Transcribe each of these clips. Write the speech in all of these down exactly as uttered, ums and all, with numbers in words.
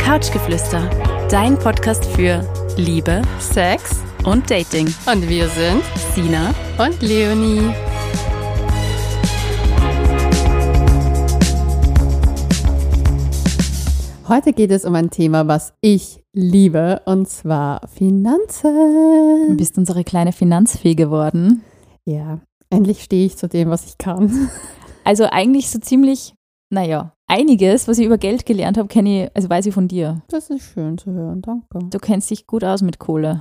Couchgeflüster, dein Podcast für Liebe, Sex und Dating. Und wir sind Sina und Leonie. Heute geht es um ein Thema, was ich liebe, und zwar Finanzen. Du bist unsere kleine Finanzfee geworden. Ja, endlich stehe ich zu dem, was ich kann. Also eigentlich so ziemlich, naja, einiges, was ich über Geld gelernt habe, kenne ich, also weiß ich von dir. Das ist schön zu hören, danke. Du kennst dich gut aus mit Kohle.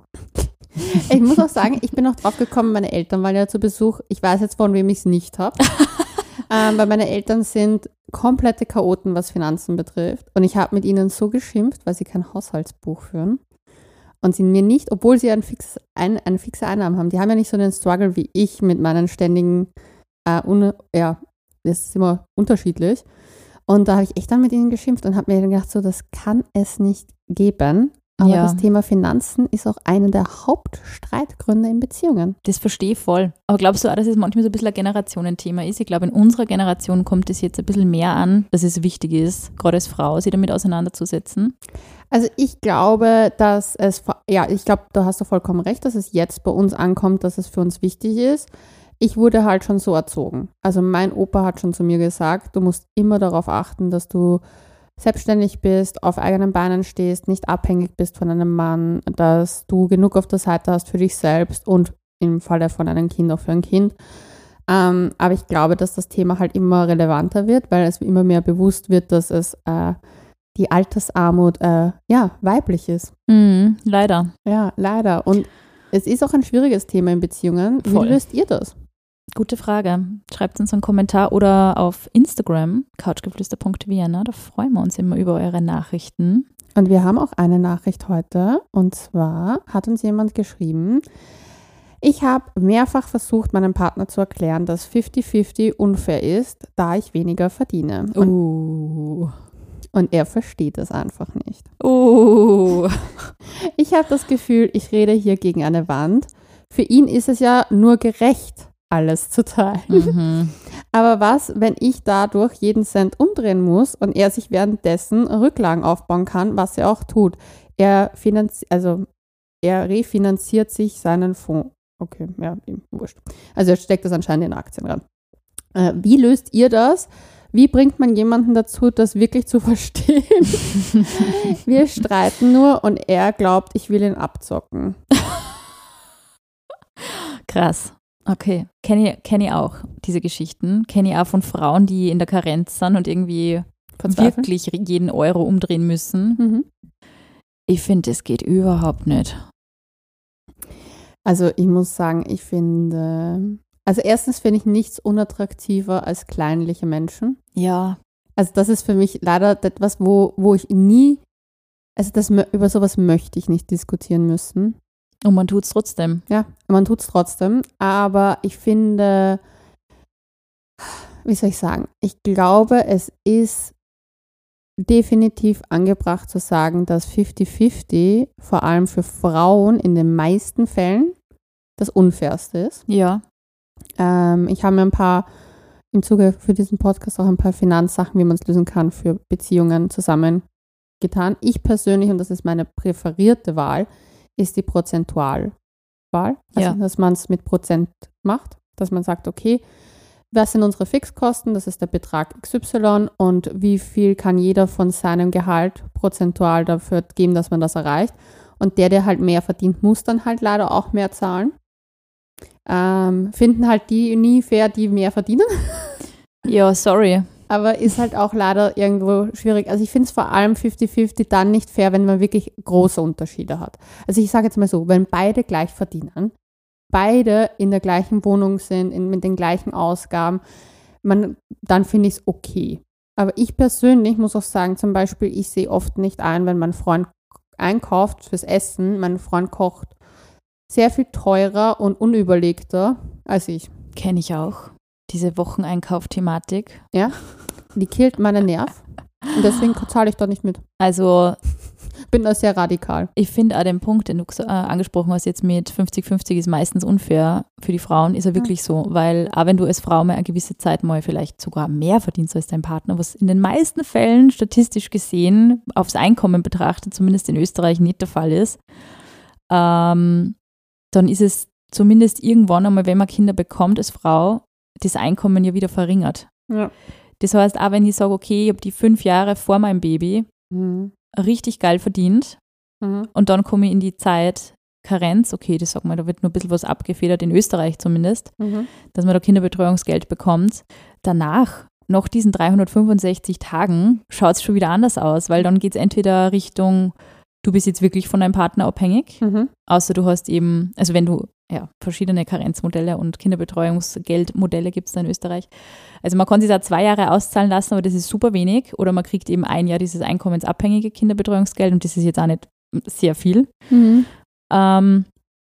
Ich muss auch sagen, ich bin auch drauf gekommen, meine Eltern waren ja zu Besuch. Ich weiß jetzt, von wem ich es nicht habe. ähm, weil meine Eltern sind komplette Chaoten, was Finanzen betrifft. Und ich habe mit ihnen so geschimpft, weil sie kein Haushaltsbuch führen. Und sie mir nicht, obwohl sie ein fix, ein, eine fixe Einnahmen haben, die haben ja nicht so einen Struggle wie ich mit meinen ständigen, äh, un, ja, das ist immer unterschiedlich. Und da habe ich echt dann mit ihnen geschimpft und habe mir gedacht, so, das kann es nicht geben. Aber Ja. das Thema Finanzen ist auch einer der Hauptstreitgründe in Beziehungen. Das verstehe ich voll. Aber glaubst du auch, dass es manchmal so ein bisschen ein Generationenthema ist? Ich glaube, in unserer Generation kommt es jetzt ein bisschen mehr an, dass es wichtig ist, gerade als Frau, sich damit auseinanderzusetzen. Also ich glaube, dass es, ja, ich glaube, da hast du vollkommen recht, dass es jetzt bei uns ankommt, dass es für uns wichtig ist. Ich wurde halt schon so erzogen. Also mein Opa hat schon zu mir gesagt, du musst immer darauf achten, dass du selbstständig bist, auf eigenen Beinen stehst, nicht abhängig bist von einem Mann, dass du genug auf der Seite hast für dich selbst und im Falle von einem Kind auch für ein Kind. Ähm, aber ich glaube, dass das Thema halt immer relevanter wird, weil es immer mehr bewusst wird, dass es äh, die Altersarmut äh, ja, weiblich ist. Mhm, leider. Ja, leider. Und es ist auch ein schwieriges Thema in Beziehungen. Wie Voll. löst ihr das? Gute Frage. Schreibt uns einen Kommentar oder auf Instagram, couchgeflüster punkt vienna. Da freuen wir uns immer über eure Nachrichten. Und wir haben auch eine Nachricht heute. Und zwar hat uns jemand geschrieben, ich habe mehrfach versucht, meinem Partner zu erklären, dass fünfzig fünfzig unfair ist, da ich weniger verdiene. Und, Uh. und er versteht es einfach nicht. Uh. Ich habe das Gefühl, ich rede hier gegen eine Wand. Für ihn ist es ja nur gerecht, alles zu teilen. Mhm. Aber was, wenn ich dadurch jeden Cent umdrehen muss und er sich währenddessen Rücklagen aufbauen kann, was er auch tut? Er finanzi- also er refinanziert sich seinen Fonds. Okay, ja, ihm wurscht. Also er steckt das anscheinend in Aktien ran. Äh, wie löst ihr das? Wie bringt man jemanden dazu, das wirklich zu verstehen? Wir streiten nur und er glaubt, ich will ihn abzocken. Krass. Okay, kenne ich, kenn ich auch, diese Geschichten. Kenne ich auch von Frauen, die in der Karenz sind und irgendwie Verzweifeln? wirklich jeden Euro umdrehen müssen. Mhm. Ich finde, das geht überhaupt nicht. Also ich muss sagen, ich finde, also erstens finde ich nichts unattraktiver als kleinliche Menschen. Ja. Also das ist für mich leider etwas, wo, wo ich nie, also das, über sowas möchte ich nicht diskutieren müssen. Und man tut es trotzdem. Ja, man tut es trotzdem, aber ich finde, wie soll ich sagen, ich glaube, es ist definitiv angebracht zu sagen, dass fünfzig fünfzig vor allem für Frauen in den meisten Fällen das Unfairste ist. Ja. Ähm, ich habe mir ein paar, im Zuge für diesen Podcast auch ein paar Finanzsachen, wie man es lösen kann, für Beziehungen zusammengetan. Ich persönlich, und das ist meine präferierte Wahl, ist die Prozentualwahl. Also, Ja. dass man es mit Prozent macht, dass man sagt, okay, was sind unsere Fixkosten, das ist der Betrag X Y und wie viel kann jeder von seinem Gehalt prozentual dafür geben, dass man das erreicht. Und der, der halt mehr verdient, muss dann halt leider auch mehr zahlen. Ähm, finden halt die nie fair, die mehr verdienen. Ja, sorry. Aber ist halt auch leider irgendwo schwierig. Also ich finde es vor allem fünfzig fünfzig dann nicht fair, wenn man wirklich große Unterschiede hat. Also ich sage jetzt mal so, wenn beide gleich verdienen, beide in der gleichen Wohnung sind, in, mit den gleichen Ausgaben, man, dann finde ich es okay. Aber ich persönlich muss auch sagen, zum Beispiel, ich sehe oft nicht ein, wenn mein Freund einkauft fürs Essen, mein Freund kocht sehr viel teurer und unüberlegter als ich. Kenne ich auch. Diese Wocheneinkauf-Thematik. Ja, die killt meinen Nerv und deswegen zahle ich da nicht mit. Also bin da sehr radikal. Ich finde auch den Punkt, den du äh, angesprochen hast, jetzt mit fünfzig fünfzig ist meistens unfair für die Frauen, ist ja wirklich so, weil auch wenn du als Frau mal eine gewisse Zeit mal vielleicht sogar mehr verdienst als dein Partner, was in den meisten Fällen statistisch gesehen aufs Einkommen betrachtet, zumindest in Österreich nicht der Fall ist, ähm, dann ist es zumindest irgendwann einmal, wenn man Kinder bekommt als Frau, das Einkommen ja wieder verringert. Ja. Das heißt, auch wenn ich sage, okay, ich habe die fünf Jahre vor meinem Baby Mhm. richtig geil verdient Mhm. und dann komme ich in die Zeit Karenz, okay, das sagt man, da wird nur ein bisschen was abgefedert, in Österreich zumindest, Mhm. dass man da Kinderbetreuungsgeld bekommt. Danach, nach diesen dreihundertfünfundsechzig Tagen, schaut es schon wieder anders aus, weil dann geht es entweder Richtung, du bist jetzt wirklich von deinem Partner abhängig, Mhm. außer du hast eben, also wenn du, ja, verschiedene Karenzmodelle und Kinderbetreuungsgeldmodelle gibt es da in Österreich. Also man kann sich da zwei Jahre auszahlen lassen, aber das ist super wenig. Oder man kriegt eben ein Jahr dieses einkommensabhängige Kinderbetreuungsgeld und das ist jetzt auch nicht sehr viel. Mhm. Ähm,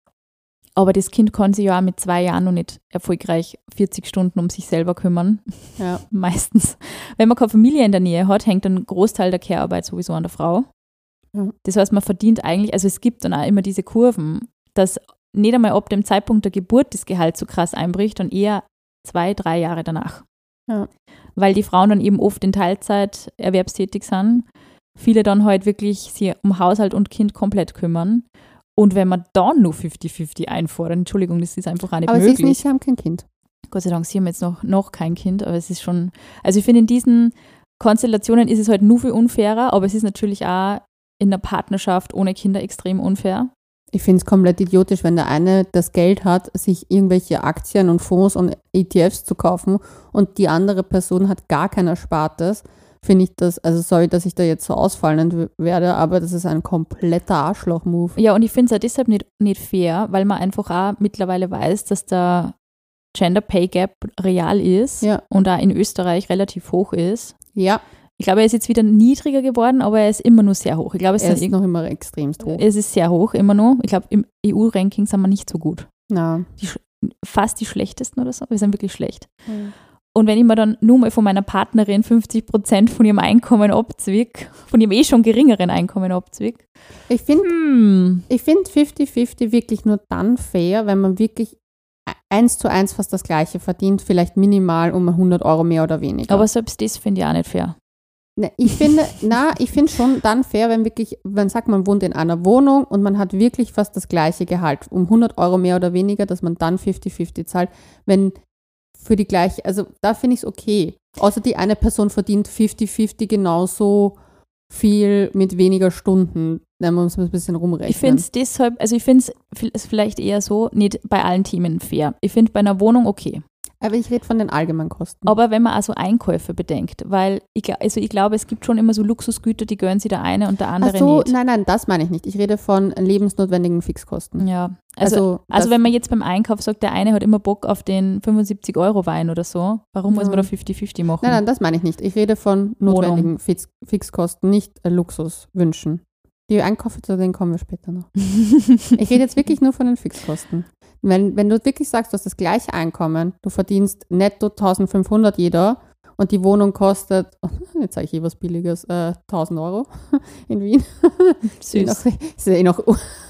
aber das Kind kann sich ja auch mit zwei Jahren noch nicht erfolgreich vierzig Stunden um sich selber kümmern. Ja. Meistens. Wenn man keine Familie in der Nähe hat, hängt ein Großteil der Care-Arbeit sowieso an der Frau. Ja. Das heißt, man verdient eigentlich, also es gibt dann auch immer diese Kurven, dass nicht einmal ab dem Zeitpunkt der Geburt das Gehalt so krass einbricht, dann eher zwei, drei Jahre danach. Ja. Weil die Frauen dann eben oft in Teilzeit erwerbstätig sind, viele dann halt wirklich sich um Haushalt und Kind komplett kümmern. Und wenn man dann nur fünfzig fünfzig einfordert, Entschuldigung, das ist einfach auch nicht Aber möglich. sie ist nicht, sie haben kein Kind. Gott sei Dank, sie haben jetzt noch, noch kein Kind, aber es ist schon, also ich finde, in diesen Konstellationen ist es halt nur viel unfairer, aber es ist natürlich auch in einer Partnerschaft ohne Kinder extrem unfair. Ich finde es komplett idiotisch, wenn der eine das Geld hat, sich irgendwelche Aktien und Fonds und E T Fs zu kaufen und die andere Person hat gar kein Erspartes. Finde ich das, also sorry, dass ich da jetzt so ausfallend w- werde, aber das ist ein kompletter Arschloch-Move. Ja, und ich finde es auch deshalb nicht, nicht fair, weil man einfach auch mittlerweile weiß, dass der Gender Pay Gap real ist Ja. und auch in Österreich relativ hoch ist. Ja, Ich glaube, er ist jetzt wieder niedriger geworden, aber er ist immer nur sehr hoch. Ich glaube, es, er sind ist noch immer extremst hoch. es ist sehr hoch, immer noch. Ich glaube, im E U-Ranking sind wir nicht so gut. Na. Die, sch- fast die schlechtesten oder so. Wir sind wirklich schlecht. Und wenn ich mir dann nur mal von meiner Partnerin fünfzig Prozent von ihrem Einkommen abzwick, von ihrem eh schon geringeren Einkommen abzwick, Ich finde hm, ich find fünfzig fünfzig wirklich nur dann fair, wenn man wirklich eins zu eins fast das Gleiche verdient, vielleicht minimal um hundert Euro mehr oder weniger. aber selbst das finde ich auch nicht fair. Ne, ich finde, na, ich finde schon dann fair, wenn wirklich, man sagt, man wohnt in einer Wohnung und man hat wirklich fast das gleiche Gehalt, um hundert Euro mehr oder weniger, dass man dann fünfzig fünfzig zahlt, wenn für die gleiche, also da finde ich es okay. Außer die eine Person verdient fünfzig fünfzig genauso viel mit weniger Stunden. Da muss man ein bisschen rumrechnen. Ich finde es deshalb, also ich finde es vielleicht eher so, nicht bei allen Themen fair. Ich finde bei einer Wohnung okay. Aber ich rede von den Allgemeinkosten. Aber wenn man also Einkäufe bedenkt, weil ich, gla- also ich glaube, es gibt schon immer so Luxusgüter, die gönnen sich der eine und der andere Ach so, nicht. nein, nein, das meine ich nicht. Ich rede von lebensnotwendigen Fixkosten. Ja, also, Also, also das- wenn man jetzt beim Einkauf sagt, der eine hat immer Bock auf den fünfundsiebzig Euro Wein oder so, warum muss man da Nein. fünfzig fünfzig machen? Nein, nein, das meine ich nicht. Ich rede von notwendigen Fix, Fixkosten, nicht äh, Luxuswünschen. Die Einkäufe, zu denen kommen wir später noch. Ich rede jetzt wirklich nur von den Fixkosten. Wenn, wenn du wirklich sagst, du hast das gleiche Einkommen, du verdienst netto eintausendfünfhundert jeder und die Wohnung kostet, jetzt sage ich eh was Billiges, äh, tausend Euro in Wien. Ist eh noch, Süß. ist eh noch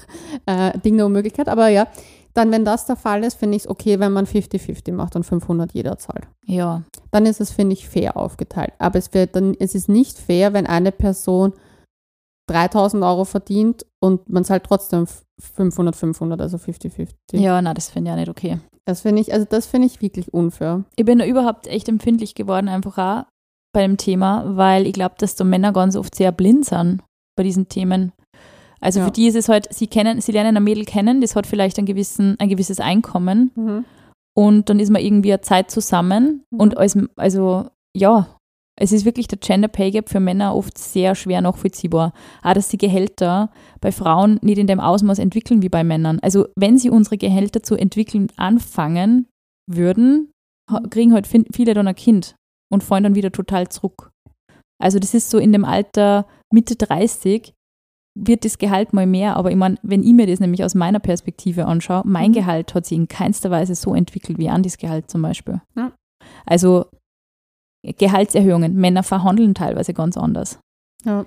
äh, Ding der Unmöglichkeit, aber ja, dann, wenn das der Fall ist, finde ich es okay, wenn man fünfzig fünfzig macht und fünfhundert jeder zahlt. Ja, Dann ist es, finde ich, fair aufgeteilt. Aber es, wird dann, es ist nicht fair, wenn eine Person dreitausend Euro verdient und man zahlt trotzdem fünfhundert, fünfhundert, also fünfzig fünfzig. ja, na, das finde ich auch nicht okay. Das finde ich, also das finde ich wirklich unfair. Ich bin da überhaupt echt empfindlich geworden, einfach auch bei dem Thema, weil ich glaube, dass da Männer ganz oft sehr blind sind bei diesen Themen. Also Ja. für die ist es halt, sie kennen, sie lernen ein Mädel kennen, das hat vielleicht ein, gewissen, ein gewisses Einkommen Mhm. und dann ist man irgendwie eine Zeit zusammen Mhm. und als, also ja, es ist wirklich der Gender Pay Gap für Männer oft sehr schwer nachvollziehbar. Auch, dass die Gehälter bei Frauen nicht in dem Ausmaß entwickeln wie bei Männern. Also wenn sie unsere Gehälter zu entwickeln anfangen würden, ha- kriegen halt fin- viele dann ein Kind und fallen dann wieder total zurück. Also das ist so in dem Alter Mitte dreißig wird das Gehalt mal mehr, aber ich meine, wenn ich mir das nämlich aus meiner Perspektive anschaue, mein Mhm. Gehalt hat sich in keinster Weise so entwickelt wie Andis Gehalt zum Beispiel. Ja. Also Gehaltserhöhungen, Männer verhandeln teilweise ganz anders. Ja.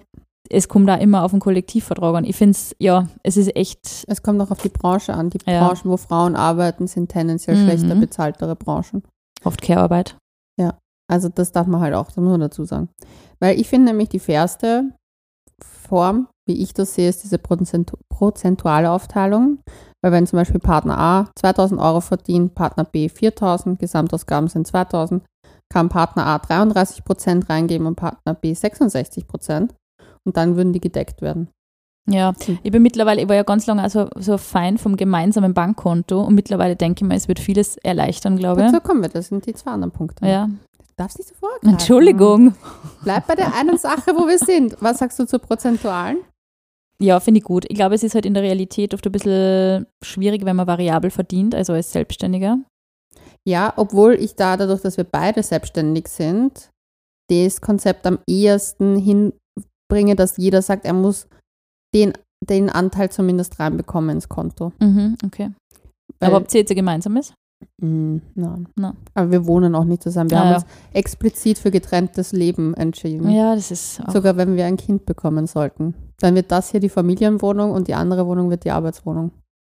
es kommt da immer auf den Kollektivvertrag an. Ich finde es, ja, es ist echt. Es kommt auch auf die Branche an. Die Ja. Branchen, wo Frauen arbeiten, sind tendenziell Mhm. schlechter bezahltere Branchen. Oft Care-Arbeit. Also das darf man halt auch das muss man dazu sagen. Weil ich finde nämlich die fairste Form, wie ich das sehe, ist diese prozentu- prozentuale Aufteilung. Weil wenn zum Beispiel Partner A zweitausend Euro verdient, Partner B viertausend, Gesamtausgaben sind zweitausend, kann Partner A dreiunddreißig Prozent reingeben und Partner B sechsundsechzig Prozent. Und dann würden die gedeckt werden. Ja, ich bin mittlerweile, ich war ja ganz lange also so ein Fan vom gemeinsamen Bankkonto und mittlerweile denke ich mir, es wird vieles erleichtern, glaube Dazu ich. kommen wir, das sind die zwei anderen Punkte. Ja, Du darfst nicht so vorgreifen. Entschuldigung. Bleib bei der einen Sache, wo wir sind. Was sagst du zur prozentualen? Ja, finde ich gut. Ich glaube, es ist halt in der Realität oft ein bisschen schwierig, wenn man variabel verdient, also als Selbstständiger. Ja, obwohl ich da, dadurch, dass wir beide selbstständig sind, das Konzept am ehesten hinbringe, dass jeder sagt, er muss den, den Anteil zumindest reinbekommen ins Konto. Mhm, okay. Weil, Aber habt ihr jetzt ein gemeinsames? mh, nein. Nein. Aber wir wohnen auch nicht zusammen. Wir Ah, haben ja. uns explizit für getrenntes Leben entschieden. Ja, das ist auch. Sogar wenn wir ein Kind bekommen sollten. Dann wird das hier die Familienwohnung und die andere Wohnung wird die Arbeitswohnung.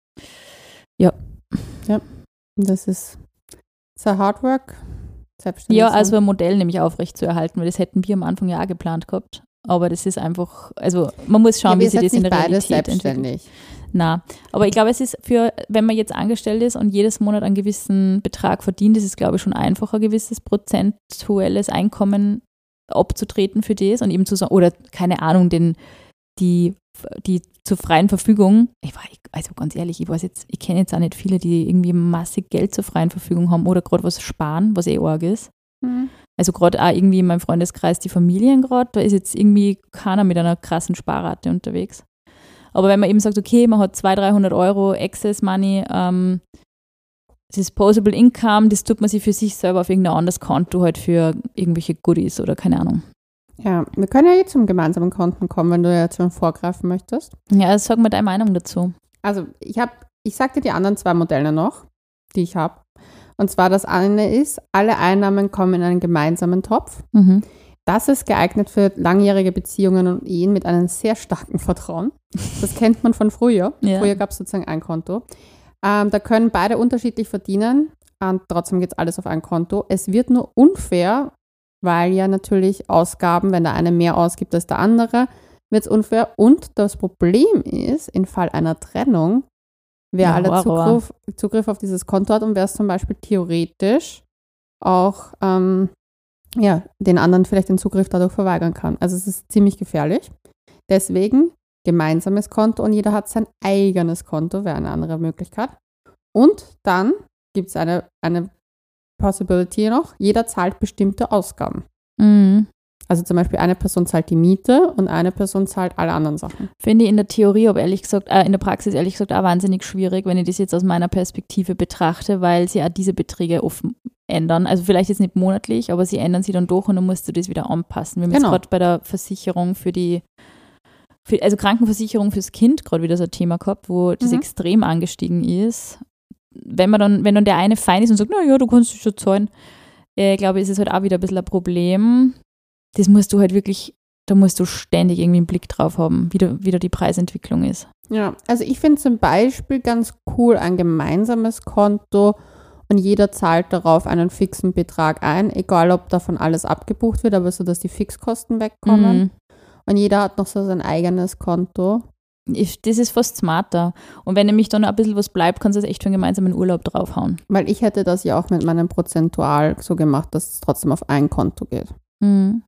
Ja. Ja, das ist sehr hard work. Selbstständig Ja, sein. also ein Modell nämlich aufrecht zu erhalten, weil das hätten wir am Anfang ja auch geplant gehabt. Aber das ist einfach, also man muss schauen, ja, wie wir sich sind das in nicht der beide Realität entwickelt. selbstständig. Na, aber ich glaube, es ist für, wenn man jetzt angestellt ist und jedes Monat einen gewissen Betrag verdient, ist es, glaube ich, schon einfacher, ein gewisses prozentuelles Einkommen abzutreten für das und eben zu sagen, oder keine Ahnung, den, die, die zur freien Verfügung, ich war, also ganz ehrlich, ich weiß jetzt, ich kenne jetzt auch nicht viele, die irgendwie massig Geld zur freien Verfügung haben oder gerade was sparen, was eh arg ist. Mhm. Also gerade auch irgendwie in meinem Freundeskreis die Familien gerade, da ist jetzt irgendwie keiner mit einer krassen Sparrate unterwegs. Aber wenn man eben sagt, okay, man hat zweihundert, dreihundert Euro Excess Money, ähm, Disposable Income, das tut man sich für sich selber auf irgendein anderes Konto halt für irgendwelche Goodies oder keine Ahnung. Ja, wir können ja jetzt zum gemeinsamen Konten kommen, wenn du jetzt schon vorgreifen möchtest. Ja, sag mal deine Meinung dazu. Also ich habe, ich sag dir die anderen zwei Modelle noch, die ich habe. Und zwar das eine ist, alle Einnahmen kommen in einen gemeinsamen Topf. Mhm. Das ist geeignet für langjährige Beziehungen und Ehen mit einem sehr starken Vertrauen. Das kennt man von früher. Ja. Früher gab es sozusagen ein Konto. Ähm, da können beide unterschiedlich verdienen und trotzdem geht alles auf ein Konto. Es wird nur unfair, weil ja natürlich Ausgaben, wenn der eine mehr ausgibt als der andere, wird es unfair. Und das Problem ist, im Fall einer Trennung, wer Ja, alle Horror. Zugriff, Zugriff auf dieses Konto hat und wer es zum Beispiel theoretisch auch ähm, ja, den anderen vielleicht den Zugriff dadurch verweigern kann. Also es ist ziemlich gefährlich. Deswegen gemeinsames Konto und jeder hat sein eigenes Konto, wäre eine andere Möglichkeit. Und dann gibt es eine, eine Possibility noch, jeder zahlt bestimmte Ausgaben. Mhm. Also zum Beispiel eine Person zahlt die Miete und eine Person zahlt alle anderen Sachen. Finde ich in der Theorie, aber ehrlich gesagt, äh, in der Praxis ehrlich gesagt auch wahnsinnig schwierig, wenn ich das jetzt aus meiner Perspektive betrachte, weil sie auch diese Beträge offen ändern. Also vielleicht jetzt nicht monatlich, aber sie ändern sie dann doch und dann musst du das wieder anpassen. Wir haben Genau. jetzt gerade bei der Versicherung für die, für, also Krankenversicherung fürs Kind gerade wieder so ein Thema gehabt, wo das Mhm. extrem angestiegen ist. Wenn man dann, wenn dann der eine fein ist und sagt, na ja, du kannst es schon zahlen, äh, glaube ich, ist es halt auch wieder ein bisschen ein Problem. Das musst du halt wirklich, da musst du ständig irgendwie einen Blick drauf haben, wie da, wie da die Preisentwicklung ist. Ja, also ich finde zum Beispiel ganz cool ein gemeinsames Konto und jeder zahlt darauf einen fixen Betrag ein, egal ob davon alles abgebucht wird, aber so, dass die Fixkosten wegkommen. Mhm. Und jeder hat noch so sein eigenes Konto. Ich, das ist fast smarter. Und wenn nämlich dann ein bisschen was bleibt, kannst du das echt für einen gemeinsamen Urlaub draufhauen. Weil ich hätte das ja auch mit meinem Prozentual so gemacht, dass es trotzdem auf ein Konto geht. Mhm.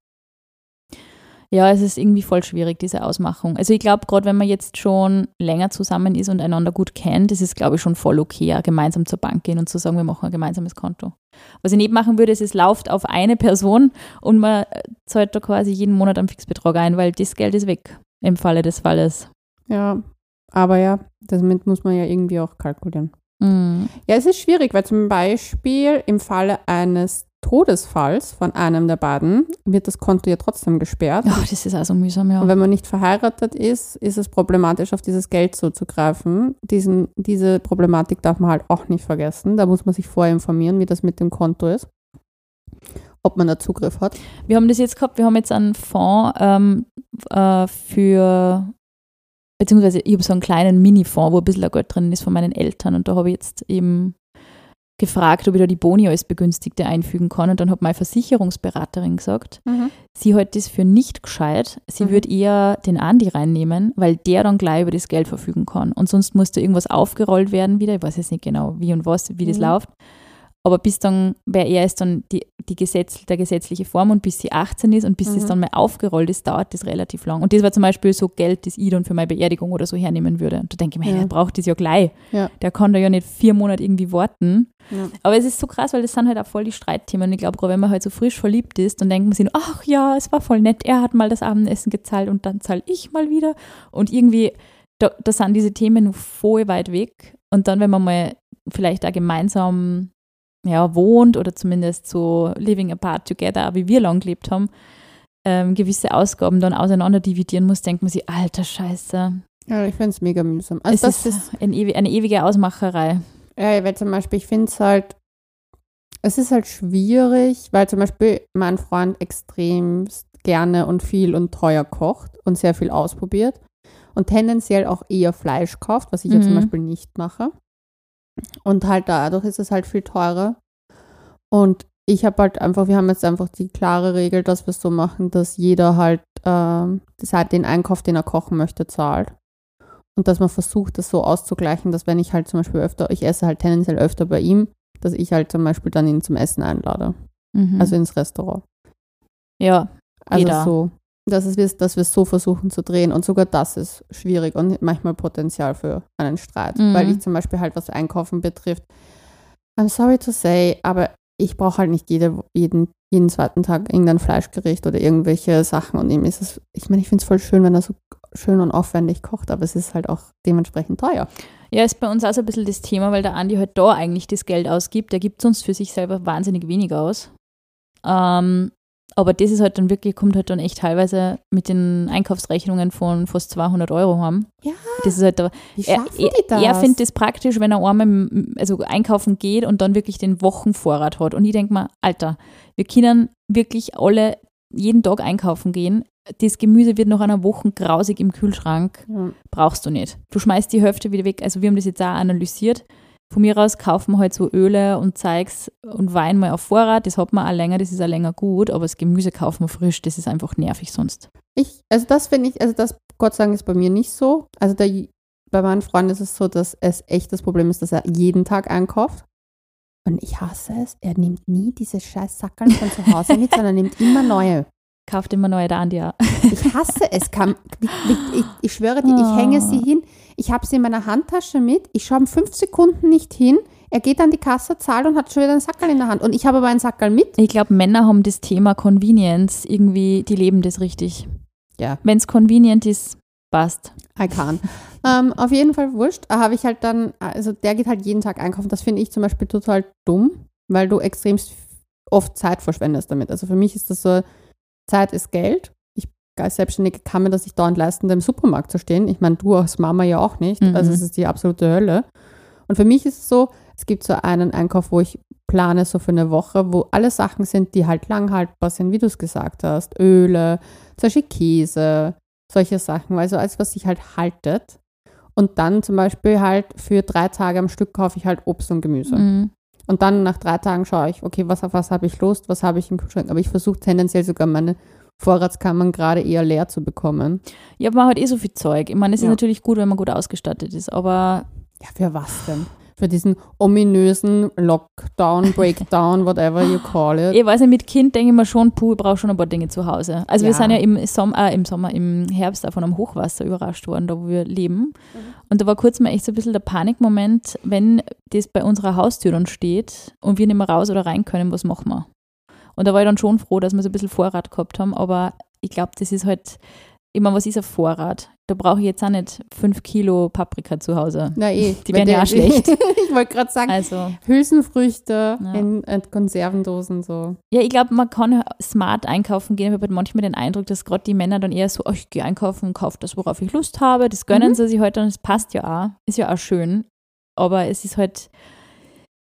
Ja, es ist irgendwie voll schwierig, diese Ausmachung. Also ich glaube, gerade wenn man jetzt schon länger zusammen ist und einander gut kennt, ist es, glaube ich, schon voll okay, gemeinsam zur Bank gehen und zu sagen, wir machen ein gemeinsames Konto. Was ich nicht machen würde, ist, es läuft auf eine Person und man zahlt da quasi jeden Monat einen Fixbetrag ein, weil das Geld ist weg im Falle des Falles. Ja, aber ja, damit muss man ja irgendwie auch kalkulieren. Mhm. Ja, es ist schwierig, weil zum Beispiel im Falle eines Todesfalls von einem der beiden wird das Konto ja trotzdem gesperrt. Ach, das ist auch so mühsam, ja. Und wenn man nicht verheiratet ist, ist es problematisch, auf dieses Geld zuzugreifen. Diesen, diese Problematik darf man halt auch nicht vergessen. Da muss man sich vorher informieren, wie das mit dem Konto ist. ob man da Zugriff hat? Wir haben das jetzt gehabt, wir haben jetzt einen Fonds ähm, äh, für, beziehungsweise ich habe so einen kleinen Mini-Fonds, wo ein bisschen Geld drin ist von meinen Eltern und da habe ich jetzt eben gefragt, ob ich da die Boni als Begünstigte einfügen kann und dann hat meine Versicherungsberaterin gesagt, Mhm. sie hält das für nicht gescheit, sie Mhm. würde eher den Andi reinnehmen, weil der dann gleich über das Geld verfügen kann und sonst musste irgendwas aufgerollt werden wieder, ich weiß jetzt nicht genau wie und was, wie das Mhm. läuft, aber bis dann, weil er ist dann die, die Gesetz, der gesetzliche Form und bis sie achtzehn ist und bis Mhm. das dann mal aufgerollt ist, dauert das relativ lang. Und das war zum Beispiel so Geld, das ich dann für meine Beerdigung oder so hernehmen würde. Und da denke ich mir, Ja. hey, der braucht das ja gleich. Ja. Der kann da ja nicht vier Monate irgendwie warten. Ja. Aber es ist so krass, weil das sind halt auch voll die Streitthemen. Und ich glaube, gerade wenn man halt so frisch verliebt ist, dann denkt man sich, ach ja, es war voll nett, er hat mal das Abendessen gezahlt und dann zahle ich mal wieder. Und irgendwie, da, da sind diese Themen noch voll weit weg. Und dann, wenn man mal vielleicht auch gemeinsam ja, wohnt oder zumindest so living apart together, wie wir lang gelebt haben, ähm, gewisse Ausgaben dann auseinander dividieren muss, denkt man sich, alter Scheiße. Ja, ich finde es mega mühsam. Also Es das ist, ist, ein ewi- eine ewige Ausmacherei. ja, weil zum Beispiel, ich finde es halt, es ist halt schwierig, weil zum Beispiel mein Freund extrem gerne und viel und teuer kocht und sehr viel ausprobiert und tendenziell auch eher Fleisch kauft, was ich ja zum Mhm. Beispiel nicht mache. Und halt dadurch ist es halt viel teurer. Und ich habe halt einfach, wir haben jetzt einfach die klare Regel, dass wir es so machen, dass jeder halt, ähm, das halt den Einkauf, den er kochen möchte, zahlt. Und dass man versucht, das so auszugleichen, dass wenn ich halt zum Beispiel öfter, ich esse halt tendenziell öfter bei ihm, dass ich halt zum Beispiel dann ihn zum Essen einlade. Mhm. Also ins Restaurant. ja, Also Jeder. so, dass, es, dass wir es so versuchen zu drehen. Und sogar das ist schwierig und manchmal Potenzial für einen Streit. Mhm. Weil ich zum Beispiel halt, was Einkaufen betrifft, I'm sorry to say, aber ich brauche halt nicht jede, jeden, jeden zweiten Tag irgendein Fleischgericht oder irgendwelche Sachen. Und ihm ist es, ich meine, ich finde es voll schön, wenn er so schön und aufwendig kocht, aber es ist halt auch dementsprechend teuer. Ja, ist bei uns auch so ein bisschen das Thema, weil der Andi halt da eigentlich das Geld ausgibt. Der gibt sonst für sich selber wahnsinnig wenig aus. Ähm, aber das ist halt dann wirklich, kommt halt dann echt teilweise mit den Einkaufsrechnungen von fast zweihundert Euro haben. Ja. Das ist halt da, Wie er, schaffen er, die das? er findet das praktisch, wenn er einmal also einkaufen geht und dann wirklich den Wochenvorrat hat. Und ich denke mir, Alter, wir können wirklich alle jeden Tag einkaufen gehen. Das Gemüse wird nach einer Woche grausig im Kühlschrank. Ja. Brauchst du nicht. Du schmeißt die Hälfte wieder weg. Also wir haben das jetzt auch analysiert. Von mir aus kaufen wir halt so Öle und Zeugs und Wein mal auf Vorrat. Das hat man auch länger, das ist auch länger gut. Aber das Gemüse kaufen wir frisch, das ist einfach nervig sonst. Ich, also das finde ich, also das, Gott sei Dank, ist bei mir nicht so. Also der, bei meinen Freunden ist es so, dass es echt das Problem ist, dass er jeden Tag einkauft. Und ich hasse es. Er nimmt nie diese scheiß Sackerl von zu Hause mit, sondern nimmt immer neue. Kauft immer neue da an dir. Ich hasse es. Kann, ich, ich, ich schwöre dir, ich hänge sie hin. Ich habe sie in meiner Handtasche mit. Ich schaue fünf Sekunden nicht hin. Er geht an die Kasse, zahlt und hat schon wieder einen Sackerl in der Hand. Und ich habe aber einen Sackerl mit. Ich glaube, Männer haben das Thema Convenience irgendwie, die leben das richtig. Ja. Wenn es convenient ist, passt. I can. ähm, auf jeden Fall wurscht. Da habe ich halt dann, also der geht halt jeden Tag einkaufen. Das finde ich zum Beispiel total dumm, weil du extremst oft Zeit verschwendest damit. Also für mich ist das so, Zeit ist Geld. Ich als Selbstständige kann mir das nicht dauernd leisten, im Supermarkt zu stehen. Ich meine, du als Mama ja auch nicht. Mhm. Also es ist die absolute Hölle. Und für mich ist es so, es gibt so einen Einkauf, wo ich plane so für eine Woche, wo alle Sachen sind, die halt lang haltbar sind, wie du es gesagt hast. Öle, zum Beispiel Käse, solche Sachen. Also alles, was sich halt haltet. Und dann zum Beispiel halt für drei Tage am Stück kaufe ich halt Obst und Gemüse. Mhm. Und dann nach drei Tagen schaue ich, okay, was auf was habe ich Lust, was habe ich im Kühlschrank. Aber ich versuche tendenziell sogar meine Vorratskammern gerade eher leer zu bekommen. Ja, aber man hat eh so viel Zeug. Ich meine, es ist Ja. natürlich gut, wenn man gut ausgestattet ist, aber Ja, für was denn? Für diesen ominösen Lockdown, Breakdown, whatever you call it. ich weiß nicht, mit Kind denke ich mir schon, puh, ich brauche schon ein paar Dinge zu Hause. Also wir Ja. sind ja im Sommer, äh, im Sommer, im Herbst auch von einem Hochwasser überrascht worden, da wo wir leben. Und da war kurz mal echt so ein bisschen der Panikmoment, wenn das bei unserer Haustür dann steht und wir nicht mehr raus oder rein können, was machen wir? Und da war ich dann schon froh, dass wir so ein bisschen Vorrat gehabt haben, aber ich glaube, das ist halt, ich meine, was ist ein Vorrat? Da brauche ich jetzt auch nicht fünf Kilo Paprika zu Hause. Na eh. Die wenn werden ja der- auch schlecht. Ich wollte gerade sagen, Also, Hülsenfrüchte Ja. in, in Konservendosen so. ja, ich glaube, man kann smart einkaufen gehen. Ich habe halt manchmal den Eindruck, dass gerade die Männer dann eher so, oh, ich gehe einkaufen und kaufe das, worauf ich Lust habe. Das gönnen Mhm. sie sich heute und es passt ja auch. Ist ja auch schön. Aber es ist halt,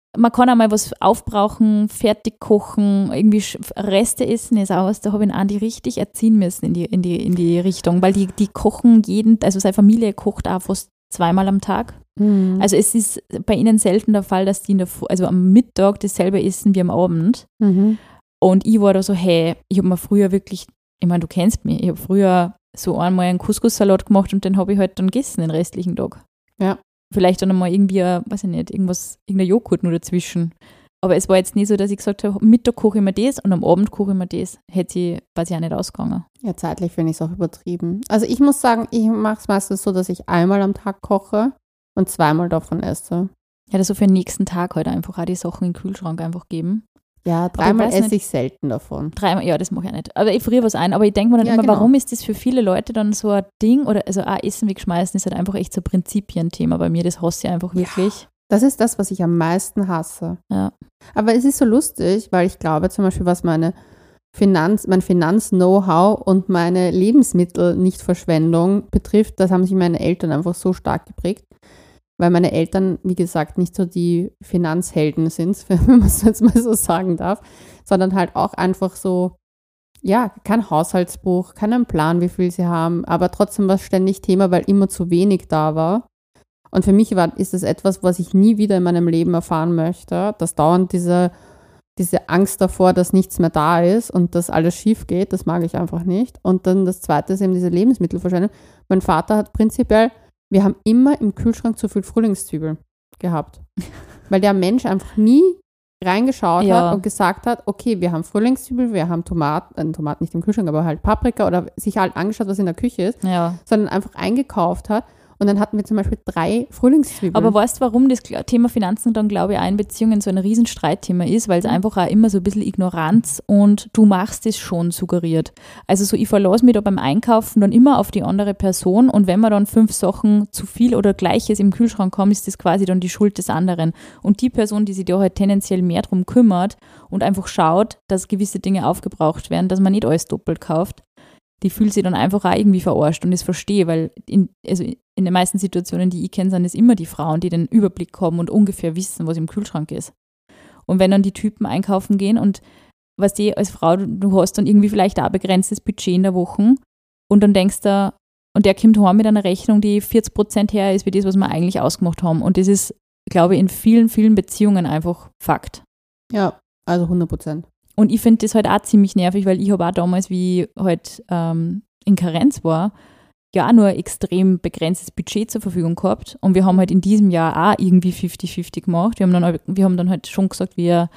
man kann auch mal was aufbrauchen, fertig kochen, irgendwie Reste essen ist auch was, da habe ich ihn Andi richtig erziehen müssen in die, in die, in die Richtung, weil die, die kochen jeden, also seine Familie kocht auch fast zweimal am Tag. Mhm. Also es ist bei ihnen selten der Fall, dass die in der, also am Mittag dasselbe essen wie am Abend. Mhm. Und ich war da so, hey, ich habe mir früher wirklich, ich meine, du kennst mich, ich habe früher so einmal einen Couscous-Salat gemacht und den habe ich halt dann gegessen den restlichen Tag. Ja. Vielleicht dann einmal irgendwie, weiß ich nicht, irgendwas, irgendein Joghurt nur dazwischen. Aber es war jetzt nie so, dass ich gesagt habe, am Mittag koche ich mir das und am Abend koche ich mir das. Hätte ich, weiß ich auch nicht ausgegangen. Ja, zeitlich finde ich es auch übertrieben. Also ich muss sagen, ich mache es meistens so, dass ich einmal am Tag koche und zweimal davon esse. Ja, das so für den nächsten Tag halt einfach auch die Sachen in den Kühlschrank einfach geben. Ja, dreimal esse nicht, ich selten davon. Dreimal, ja, das mache ich auch nicht. Aber ich friere was ein. Aber ich denke mir dann ja, immer, genau. Warum ist das für viele Leute dann so ein Ding? Oder also auch Essen wegschmeißen ist halt einfach echt so ein Prinzipienthema bei mir. Das hasse ich einfach wirklich. Ja, das ist das, was ich am meisten hasse. Ja. Aber es ist so lustig, weil ich glaube zum Beispiel, was meine Finanz, mein Finanz-Know-how und meine Lebensmittel-Nichtverschwendung betrifft, das haben sich meine Eltern einfach so stark geprägt. Weil meine Eltern, wie gesagt, nicht so die Finanzhelden sind, wenn man es jetzt mal so sagen darf, sondern halt auch einfach so, ja, kein Haushaltsbuch, keinen Plan, wie viel sie haben, aber trotzdem war es ständig Thema, weil immer zu wenig da war. Und für mich war, ist es etwas, was ich nie wieder in meinem Leben erfahren möchte, dass dauernd diese, diese Angst davor, dass nichts mehr da ist und dass alles schief geht, das mag ich einfach nicht. Und dann das Zweite ist eben diese Lebensmittelverschwendung. Mein Vater hat prinzipiell Wir haben immer im Kühlschrank zu viel Frühlingszwiebeln gehabt, weil der Mensch einfach nie reingeschaut ja. hat und gesagt hat, okay, wir haben Frühlingszwiebeln, wir haben Tomaten, äh, Tomaten nicht im Kühlschrank, aber halt Paprika oder sich halt angeschaut, was in der Küche ist, ja. sondern einfach eingekauft hat. Und dann hatten wir zum Beispiel drei Frühlingszwiebeln. Aber weißt du, warum das Thema Finanzen dann, glaube ich, auch in Beziehungen so ein Riesenstreitthema ist? Weil es einfach auch immer so ein bisschen Ignoranz und du machst es schon suggeriert. Also so, ich verlasse mich da beim Einkaufen dann immer auf die andere Person und wenn man dann fünf Sachen zu viel oder Gleiches im Kühlschrank haben, ist das quasi dann die Schuld des anderen. Und die Person, die sich da halt tendenziell mehr drum kümmert und einfach schaut, dass gewisse Dinge aufgebraucht werden, dass man nicht alles doppelt kauft, die fühlt sich dann einfach auch irgendwie verarscht und das verstehe, weil in, also in den meisten Situationen, die ich kenne, sind es immer die Frauen, die den Überblick haben und ungefähr wissen, was im Kühlschrank ist. Und wenn dann die Typen einkaufen gehen und was die als Frau, du hast dann irgendwie vielleicht auch ein begrenztes Budget in der Woche und dann denkst du, und der kommt heim mit einer Rechnung, die vierzig Prozent her ist, wie das, was wir eigentlich ausgemacht haben. Und das ist, glaube ich, in vielen, vielen Beziehungen einfach Fakt. Ja, also hundert Prozent. Und ich finde das halt auch ziemlich nervig, weil ich habe auch damals, wie ich halt ähm, in Karenz war, ja auch nur ein extrem begrenztes Budget zur Verfügung gehabt. Und wir haben halt in diesem Jahr auch irgendwie fünfzig fünfzig gemacht. Wir haben dann, wir haben dann halt schon gesagt, wir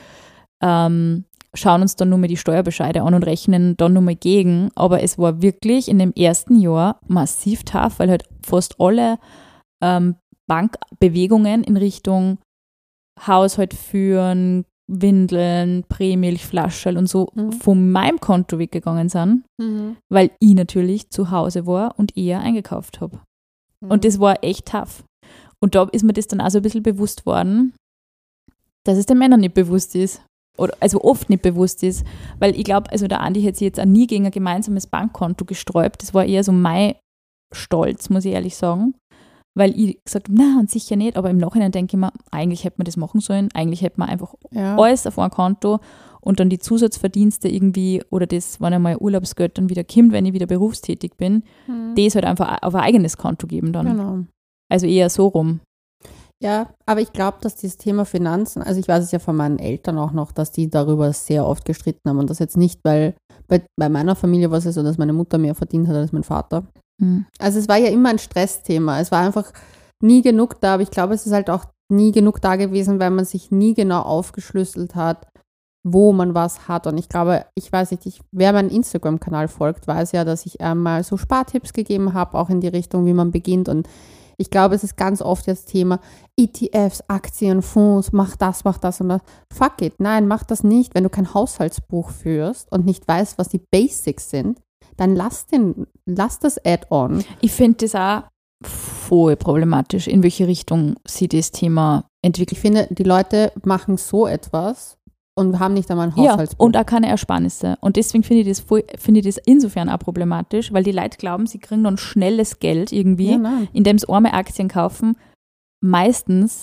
ähm, schauen uns dann nur mal die Steuerbescheide an und rechnen dann nur mal gegen. Aber es war wirklich in dem ersten Jahr massiv tough, weil halt fast alle ähm, Bankbewegungen in Richtung Haushalt führen, Windeln, Prämilchflaschen und so mhm. von meinem Konto weggegangen sind, mhm. weil ich natürlich zu Hause war und eher eingekauft habe. Mhm. Und das war echt tough. Und da ist mir das dann auch so ein bisschen bewusst worden, dass es den Männern nicht bewusst ist. Oder also oft nicht bewusst ist. Weil ich glaube, also der Andi hat sich jetzt auch nie gegen ein gemeinsames Bankkonto gesträubt. Das war eher so mein Stolz, muss ich ehrlich sagen. Weil ich gesagt habe, nein, sicher nicht, aber im Nachhinein denke ich mir, eigentlich hätte man das machen sollen, eigentlich hätte man einfach ja. alles auf ein Konto und dann die Zusatzverdienste irgendwie oder das, wenn einmal Urlaubsgeld dann wieder kommt, wenn ich wieder berufstätig bin, mhm. das halt einfach auf ein eigenes Konto geben dann. Genau. Also eher so rum. Ja, aber ich glaube, dass dieses Thema Finanzen, also ich weiß es ja von meinen Eltern auch noch, dass die darüber sehr oft gestritten haben und das jetzt nicht, weil bei, bei meiner Familie war es so, dass meine Mutter mehr verdient hat als mein Vater. Also es war ja immer ein Stressthema. Es war einfach nie genug da, aber ich glaube, es ist halt auch nie genug da gewesen, weil man sich nie genau aufgeschlüsselt hat, wo man was hat. Und ich glaube, ich weiß nicht, ich, wer meinen Instagram-Kanal folgt, weiß ja, dass ich einmal so Spartipps gegeben habe, auch in die Richtung, wie man beginnt. Und ich glaube, es ist ganz oft das Thema E T Fs, Aktien, Fonds, mach das, mach das und das. Fuck it, nein, mach das nicht. Wenn du kein Haushaltsbuch führst und nicht weißt, was die Basics sind, dann lass, den, lass das Add-on. Ich finde das auch voll problematisch, in welche Richtung sie das Thema entwickelt. Ich finde, die Leute machen so etwas und haben nicht einmal ein Haushaltsbuch. Ja, und auch keine Ersparnisse. Und deswegen finde ich, das voll, finde ich das insofern auch problematisch, weil die Leute glauben, sie kriegen dann schnelles Geld irgendwie, ja, indem sie arme Aktien kaufen. Meistens,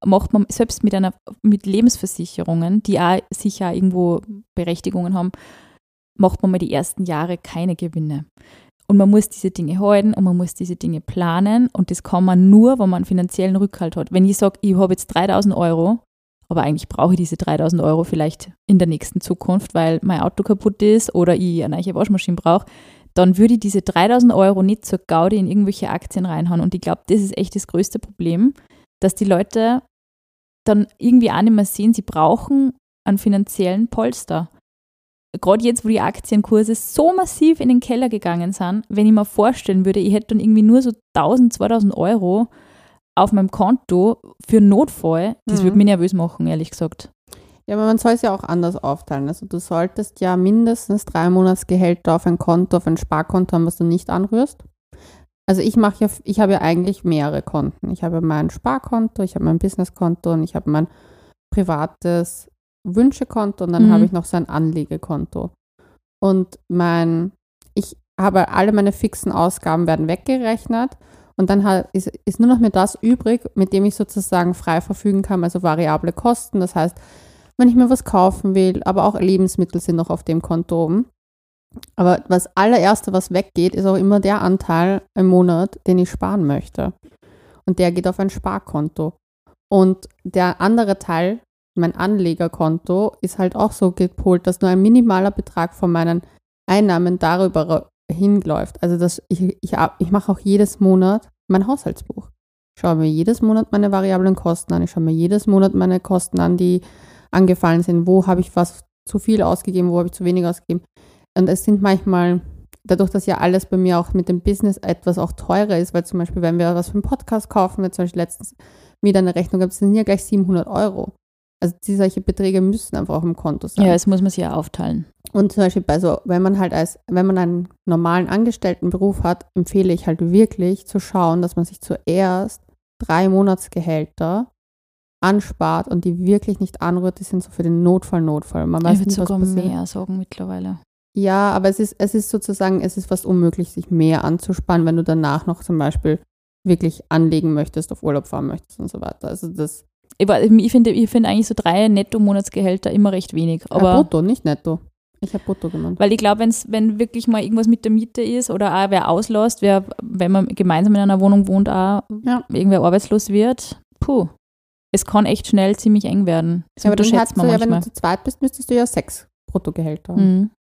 macht man selbst mit einer mit Lebensversicherungen, die auch sicher auch irgendwo Berechtigungen haben, macht man mal die ersten Jahre keine Gewinne. Und man muss diese Dinge halten und man muss diese Dinge planen und das kann man nur, wenn man einen finanziellen Rückhalt hat. Wenn ich sage, ich habe jetzt dreitausend Euro, aber eigentlich brauche ich diese dreitausend Euro vielleicht in der nächsten Zukunft, weil mein Auto kaputt ist oder ich eine neue Waschmaschine brauche, dann würde ich diese dreitausend Euro nicht zur Gaudi in irgendwelche Aktien reinhauen. Und ich glaube, das ist echt das größte Problem, dass die Leute dann irgendwie auch nicht mehr sehen, sie brauchen einen finanziellen Polster. Gerade jetzt, wo die Aktienkurse so massiv in den Keller gegangen sind, wenn ich mir vorstellen würde, ich hätte dann irgendwie nur so tausend, zweitausend Euro auf meinem Konto für einen Notfall, das Mhm. würde mich nervös machen, ehrlich gesagt. Ja, aber man soll es ja auch anders aufteilen. Also du solltest ja mindestens drei Monatsgehälter auf ein Konto, auf ein Sparkonto haben, was du nicht anrührst. Also ich mache ja, ich habe ja eigentlich mehrere Konten. Ich habe mein Sparkonto, ich habe mein Businesskonto und ich habe mein privates Wünschekonto und dann Mhm. habe ich noch so ein Anlegekonto. Und mein, ich habe alle meine fixen Ausgaben werden weggerechnet und dann halt ist, ist nur noch mir das übrig, mit dem ich sozusagen frei verfügen kann, also variable Kosten. Das heißt, wenn ich mir was kaufen will, aber auch Lebensmittel sind noch auf dem Konto oben. Aber das allererste, was weggeht, ist auch immer der Anteil im Monat, den ich sparen möchte. Und der geht auf ein Sparkonto. Und der andere Teil, mein Anlegerkonto, ist halt auch so gepolt, dass nur ein minimaler Betrag von meinen Einnahmen darüber hinläuft. Also das, ich, ich, ich mache auch jedes Monat mein Haushaltsbuch. Ich schaue mir jedes Monat meine variablen Kosten an. Ich schaue mir jedes Monat meine Kosten an, die angefallen sind. Wo habe ich was zu viel ausgegeben, wo habe ich zu wenig ausgegeben. Und es sind manchmal, dadurch, dass ja alles bei mir auch mit dem Business etwas auch teurer ist, weil zum Beispiel, wenn wir was für einen Podcast kaufen, wir zum Beispiel letztens wieder eine Rechnung gehabt, sind ja gleich siebenhundert Euro. Also die, solche Beträge müssen einfach auf dem Konto sein. Ja, das muss man sich ja aufteilen. Und zum Beispiel bei so, wenn man halt als, wenn man einen normalen Angestelltenberuf hat, empfehle ich halt wirklich zu schauen, dass man sich zuerst drei Monatsgehälter anspart und die wirklich nicht anrührt, die sind so für den Notfall, Notfall. Man weiß Ich würde nicht, was sogar passiert. mehr sagen mittlerweile. Ja, aber es ist, es ist sozusagen, es ist fast unmöglich, sich mehr anzusparen, wenn du danach noch zum Beispiel wirklich anlegen möchtest, auf Urlaub fahren möchtest und so weiter. Also das. Ich, war- ich finde ich finde eigentlich so drei Netto-Monatsgehälter immer recht wenig. Aber äh, brutto, nicht netto. Ich habe brutto gemeint. weil ich glaube, wenn's, wenn wirklich mal irgendwas mit der Miete ist oder auch wer auslässt, wer, wenn man gemeinsam in einer Wohnung wohnt, auch Ja. irgendwer arbeitslos wird, puh, es kann echt schnell ziemlich eng werden. Das Ja, aber dann unterschätzt hättest du man ja, wenn manchmal. du zu zweit bist, müsstest du ja sechs Bruttogehälter haben. Mhm.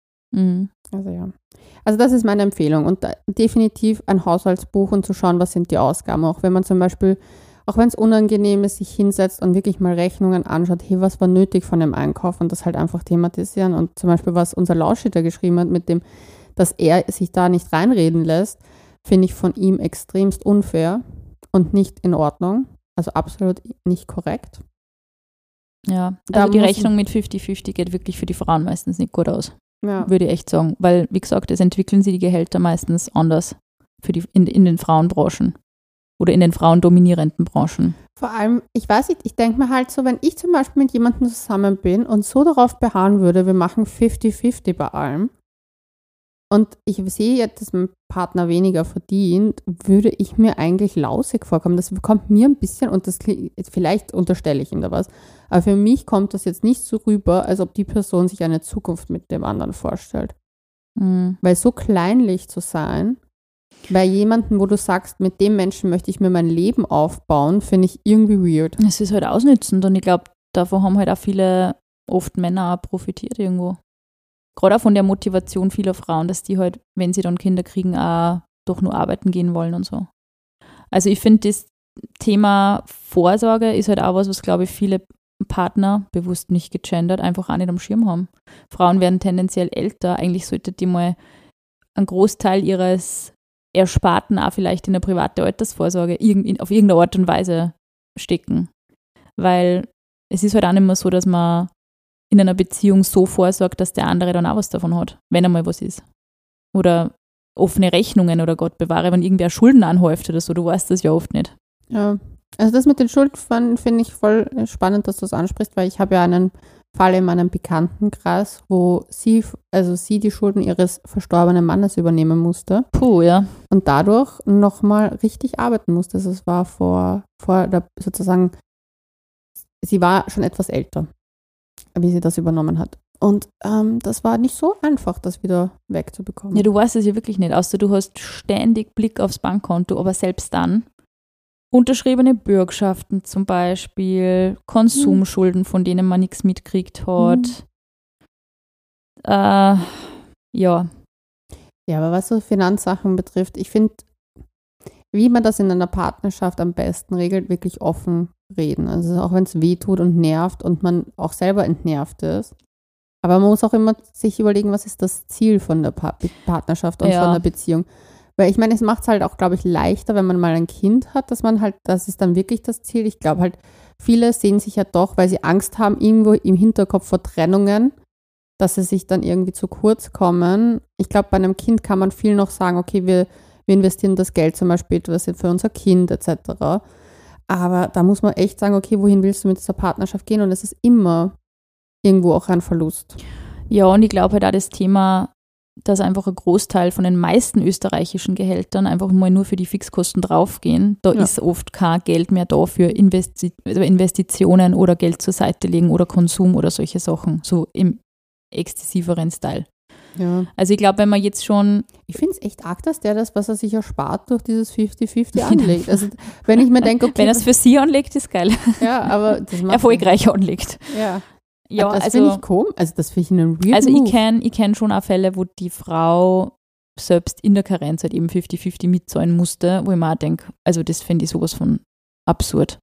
Mhm. Also ja. Also das ist meine Empfehlung und da, definitiv ein Haushaltsbuch und zu schauen, was sind die Ausgaben. Auch wenn man zum Beispiel, auch wenn es unangenehm ist, sich hinsetzt und wirklich mal Rechnungen anschaut, hey, was war nötig von dem Einkauf und das halt einfach thematisieren. Und zum Beispiel, was unser Lauschi da geschrieben hat, mit dem, dass er sich da nicht reinreden lässt, finde ich von ihm extremst unfair und nicht in Ordnung. Also absolut nicht korrekt. Ja, Da also die muss- Rechnung mit fünfzig fünfzig geht wirklich für die Frauen meistens nicht gut aus, Ja. würde ich echt sagen. Weil, wie gesagt, es entwickeln sie die Gehälter meistens anders für die, in, in den Frauenbranchen oder in den frauendominierenden Branchen. Vor allem, ich weiß nicht, ich denke mir halt so, wenn ich zum Beispiel mit jemandem zusammen bin und so darauf beharren würde, wir machen fünfzig fünfzig bei allem und ich sehe jetzt, dass mein Partner weniger verdient, würde ich mir eigentlich lausig vorkommen. Das kommt mir ein bisschen, und das klingt- vielleicht unterstelle ich ihm da was, aber für mich kommt das jetzt nicht so rüber, als ob die Person sich eine Zukunft mit dem anderen vorstellt. Mhm. Weil so kleinlich zu sein, bei jemandem, wo du sagst, mit dem Menschen möchte ich mir mein Leben aufbauen, finde ich irgendwie weird. Es ist halt ausnützend und ich glaube, davon haben halt auch viele, oft Männer auch profitiert irgendwo. Gerade auch von der Motivation vieler Frauen, dass die halt, wenn sie dann Kinder kriegen, auch doch nur arbeiten gehen wollen und so. Also ich finde, das Thema Vorsorge ist halt auch was, was, glaube ich, viele Partner, bewusst nicht gegendert, einfach auch nicht am Schirm haben. Frauen werden tendenziell älter. Eigentlich sollte die mal einen Großteil ihres Ersparten auch vielleicht in eine private Altersvorsorge irgend, auf irgendeine Art und Weise stecken. Weil es ist halt auch nicht mehr so, dass man in einer Beziehung so vorsorgt, dass der andere dann auch was davon hat, wenn einmal was ist. Oder offene Rechnungen oder Gott bewahre, wenn irgendwer Schulden anhäuft oder so, du weißt das ja oft nicht. Ja, also das mit den Schulden finde ich voll spannend, dass du es ansprichst, weil ich habe ja einen Fall in meinem Bekanntenkreis, wo sie, also sie die Schulden ihres verstorbenen Mannes übernehmen musste Puh, ja. und dadurch nochmal richtig arbeiten musste. Also es war vor, vor der, sozusagen sie war schon etwas älter, wie sie das übernommen hat. Und ähm, das war nicht so einfach, das wieder wegzubekommen. Ja, du weißt es ja wirklich nicht, außer du hast ständig Blick aufs Bankkonto, aber selbst dann unterschriebene Bürgschaften zum Beispiel, Konsumschulden, von denen man nichts mitkriegt hat. Mhm. Äh, ja. Ja, aber was so Finanzsachen betrifft, ich finde, wie man das in einer Partnerschaft am besten regelt, wirklich offen reden. Also auch wenn es weh tut und nervt und man auch selber entnervt ist. Aber man muss auch immer sich überlegen, was ist das Ziel von der pa- Partnerschaft und ja. von der Beziehung. Weil ich meine, es macht es halt auch, glaube ich, leichter, wenn man mal ein Kind hat, dass man halt, das ist dann wirklich das Ziel. Ich glaube halt, viele sehen sich ja doch, weil sie Angst haben, irgendwo im Hinterkopf vor Trennungen, dass sie sich dann irgendwie zu kurz kommen. Ich glaube, bei einem Kind kann man viel noch sagen, okay, wir, wir investieren das Geld zum Beispiel für unser Kind et cetera. Aber da muss man echt sagen, okay, wohin willst du mit dieser Partnerschaft gehen? Und es ist immer irgendwo auch ein Verlust. Ja, und ich glaube halt auch das Thema, dass einfach ein Großteil von den meisten österreichischen Gehältern einfach mal nur für die Fixkosten draufgehen. Da ja. ist oft kein Geld mehr da für Investi- Investitionen oder Geld zur Seite legen oder Konsum oder solche Sachen, so im exzessiveren Style. Ja. Also ich glaube, wenn man jetzt schon... Ich finde es echt arg, dass der das, was er sich erspart, durch dieses fünfzig fünfzig anlegt. Also wenn ich mir denke, okay... Wenn er es für sie anlegt, ist geil. Ja, aber... Das macht erfolgreich anlegt. Ja. Ja, das also, finde ich komisch. Also das finde ich einen weird Also Move. ich kenne ich kenn schon auch Fälle, wo die Frau selbst in der Karenz halt eben fünfzig fünfzig mitzahlen musste, wo ich mir auch denke, also das finde ich sowas von absurd.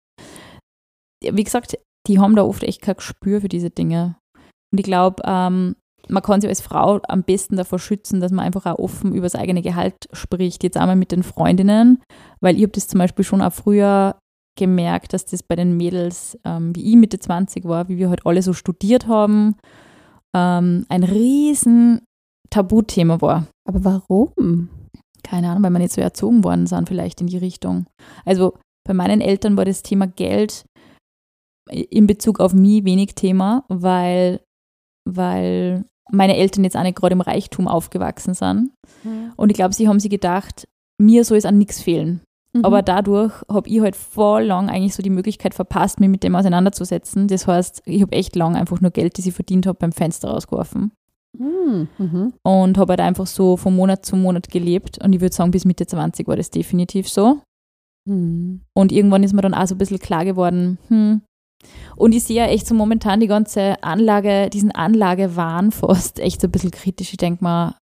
Wie gesagt, die haben da oft echt kein Gespür für diese Dinge. Und ich glaube, ähm, man kann sich als Frau am besten davor schützen, dass man einfach auch offen über das eigene Gehalt spricht. Jetzt einmal mit den Freundinnen, weil ich habe das zum Beispiel schon auch früher gemerkt, dass das bei den Mädels, ähm, wie ich Mitte zwanzig war, wie wir halt alle so studiert haben, ähm, ein riesen Tabuthema war. Aber warum? Keine Ahnung, weil wir nicht so erzogen worden sind vielleicht in die Richtung. Also bei meinen Eltern war das Thema Geld in Bezug auf mich wenig Thema, weil, weil meine Eltern jetzt auch nicht gerade im Reichtum aufgewachsen sind. Mhm. Und ich glaube, sie haben sich gedacht, mir soll es an nichts fehlen. Mhm. Aber dadurch habe ich halt voll lang eigentlich so die Möglichkeit verpasst, mich mit dem auseinanderzusetzen. Das heißt, ich habe echt lang einfach nur Geld, das ich verdient habe, beim Fenster rausgeworfen. Mhm. Und habe halt einfach so von Monat zu Monat gelebt. Und ich würde sagen, bis Mitte zwanzig war das definitiv so. Mhm. Und irgendwann ist mir dann auch so ein bisschen klar geworden, hm. Und ich sehe ja echt so momentan die ganze Anlage, diesen Anlagewahn fast echt so ein bisschen kritisch. Ich denke mal,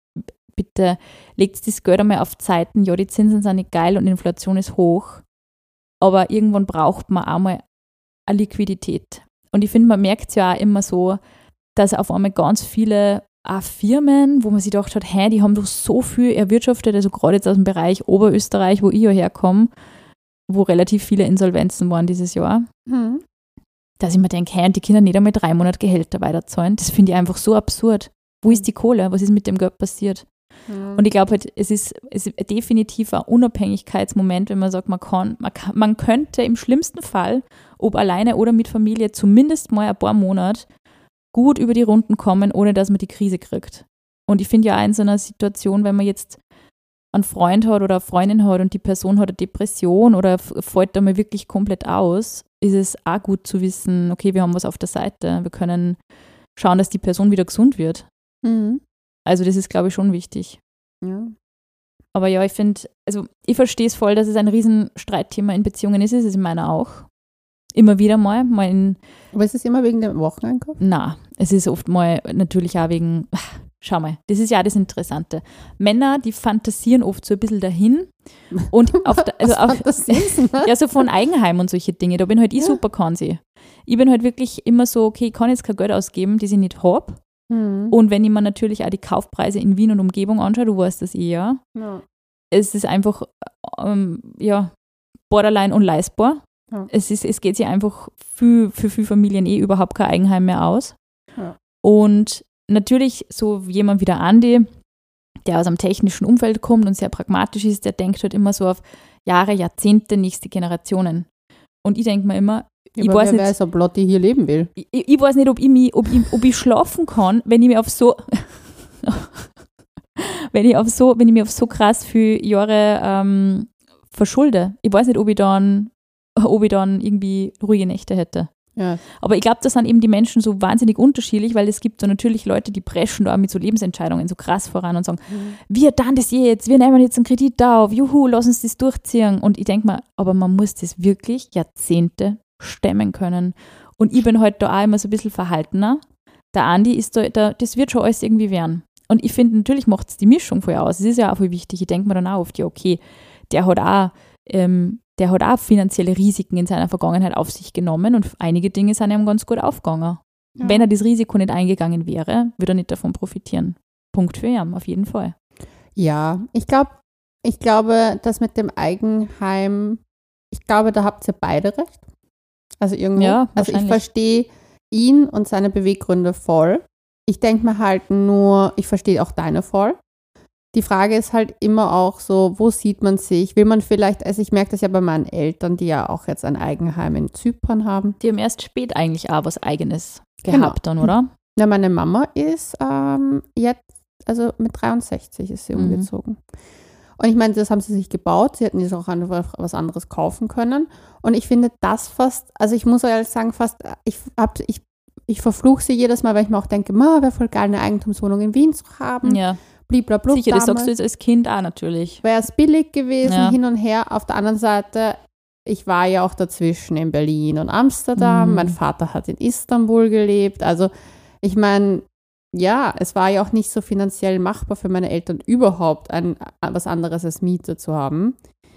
bitte legt das Geld einmal auf Zeiten. Ja, die Zinsen sind nicht geil und die Inflation ist hoch. Aber irgendwann braucht man auch mal eine Liquidität. Und ich finde, man merkt es ja auch immer so, dass auf einmal ganz viele auch Firmen, wo man sich gedacht hat, hey, die haben doch so viel erwirtschaftet, also gerade jetzt aus dem Bereich Oberösterreich, wo ich ja herkomme, wo relativ viele Insolvenzen waren dieses Jahr, mhm. dass ich mir denke, hey, und die Kinder nicht einmal drei Monate Gehälter weiterzahlen, das finde ich einfach so absurd. Wo ist die Kohle? Was ist mit dem Geld passiert? Mhm. Und ich glaube halt, es ist, es ist definitiv ein Unabhängigkeitsmoment, wenn man sagt, man kann, man kann, man könnte im schlimmsten Fall, ob alleine oder mit Familie, zumindest mal ein paar Monate gut über die Runden kommen, ohne dass man die Krise kriegt. Und ich finde ja auch in so einer Situation, wenn man jetzt einen Freund hat oder eine Freundin hat und die Person hat eine Depression oder fällt da mal wirklich komplett aus, ist es auch gut zu wissen, okay, wir haben was auf der Seite. Wir können schauen, dass die Person wieder gesund wird. Mhm. Also das ist, glaube ich, schon wichtig. Ja. Aber ja, ich finde, also ich verstehe es voll, dass es ein Riesenstreitthema in Beziehungen ist. Es ist in meiner auch. Immer wieder mal. mal in, Aber ist es immer wegen dem Wocheneinkauf? Nein, es ist oft mal natürlich auch wegen, schau mal, das ist ja auch das Interessante. Männer, die fantasieren oft so ein bisschen dahin. Und auf der, also auf, ja, so von Eigenheim und solche Dinge. Da bin halt ich ja. super Konsi. Ich bin halt wirklich immer so, okay, ich kann jetzt kein Geld ausgeben, das ich nicht habe. Mhm. Und wenn ich mir natürlich auch die Kaufpreise in Wien und Umgebung anschaue, du weißt das eh ja, ja. es ist einfach, ähm, ja, borderline unleistbar. Ja. Es, ist, es geht sich einfach für, für viele Familien eh überhaupt kein Eigenheim mehr aus. Ja. Und natürlich so jemand wie der Andi, der aus einem technischen Umfeld kommt und sehr pragmatisch ist, der denkt halt immer so auf Jahre, Jahrzehnte, nächste Generationen. Und ich denke mir immer, ja, ich aber weiß wer nicht, weiß, ob Lotti hier leben will. Ich, ich weiß nicht, ob ich, mich, ob, ich, ob ich schlafen kann, wenn ich mir auf so wenn ich auf so, wenn ich mir auf so krass viele Jahre ähm, verschulde. Ich weiß nicht, ob ich dann ob ich dann irgendwie ruhige Nächte hätte. Ja. Aber ich glaube, da sind eben die Menschen so wahnsinnig unterschiedlich, weil es gibt so natürlich Leute, die preschen da auch mit so Lebensentscheidungen so krass voran und sagen, mhm. wir dann das jetzt, wir nehmen jetzt einen Kredit auf, juhu, lass uns das durchziehen. Und ich denke mir, aber man muss das wirklich Jahrzehnte stemmen können. Und ich bin halt da auch immer so ein bisschen verhaltener. Der Andi ist da, da das wird schon alles irgendwie werden. Und ich finde, natürlich macht es die Mischung voll aus. Es ist ja auch voll wichtig. Ich denke mir dann auch oft, ja okay, der hat auch ähm, der hat auch finanzielle Risiken in seiner Vergangenheit auf sich genommen und einige Dinge sind ihm ganz gut aufgegangen. Ja. Wenn er das Risiko nicht eingegangen wäre, würde er nicht davon profitieren. Punkt für ihn, auf jeden Fall. Ja, ich glaube, ich glaube, das mit dem Eigenheim, ich glaube, da habt ihr beide recht. Also irgendwo. Ja, also ich verstehe ihn und seine Beweggründe voll. Ich denke mir halt nur, ich verstehe auch deine voll. Die Frage ist halt immer auch so, wo sieht man sich? Will man vielleicht, also ich merke das ja bei meinen Eltern, die ja auch jetzt ein Eigenheim in Zypern haben. Die haben erst spät eigentlich auch was Eigenes gehabt genau. dann, oder? Ja, meine Mama ist ähm, jetzt, also mit dreiundsechzig ist sie mhm. umgezogen. Und ich meine, das haben sie sich gebaut. Sie hätten jetzt auch einfach was anderes kaufen können. Und ich finde das fast, also ich muss ehrlich sagen, fast, ich hab, ich, ich verfluche sie jedes Mal, weil ich mir auch denke, ma, wäre voll geil, eine Eigentumswohnung in Wien zu haben. Ja. Blablabla, Sicher, das sagst du jetzt als Kind auch natürlich. Wäre es billig gewesen, ja. hin und her. Auf der anderen Seite, ich war ja auch dazwischen in Berlin und Amsterdam. Mhm. Mein Vater hat in Istanbul gelebt. Also ich meine, ja, es war ja auch nicht so finanziell machbar für meine Eltern überhaupt, ein, was anderes als Miete zu haben.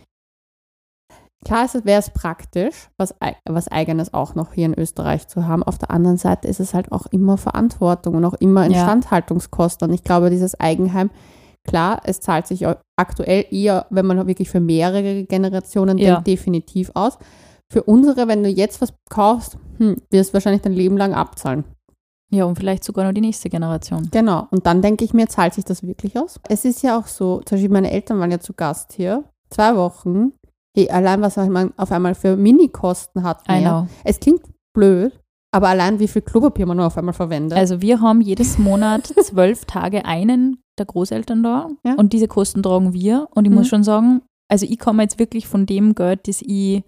Klar wäre es praktisch, was, was Eigenes auch noch hier in Österreich zu haben. Auf der anderen Seite ist es halt auch immer Verantwortung und auch immer Instandhaltungskosten. Und ich glaube, dieses Eigenheim, klar, es zahlt sich aktuell eher, wenn man wirklich für mehrere Generationen ja. denkt, definitiv aus. Für unsere, wenn du jetzt was kaufst, hm, wirst du wahrscheinlich dein Leben lang abzahlen. Ja, und vielleicht sogar noch die nächste Generation. Genau. Und dann denke ich mir, zahlt sich das wirklich aus? Es ist ja auch so, zum Beispiel meine Eltern waren ja zu Gast hier, zwei Wochen. Hey, allein, was man auf einmal für Minikosten hat. Mehr. I know. Es klingt blöd, aber allein, wie viel Klopapier man nur auf einmal verwendet. Also wir haben jedes Monat zwölf Tage einen der Großeltern da ja. und diese Kosten tragen wir. Und ich mhm. muss schon sagen, also ich komme jetzt wirklich von dem Geld, das ich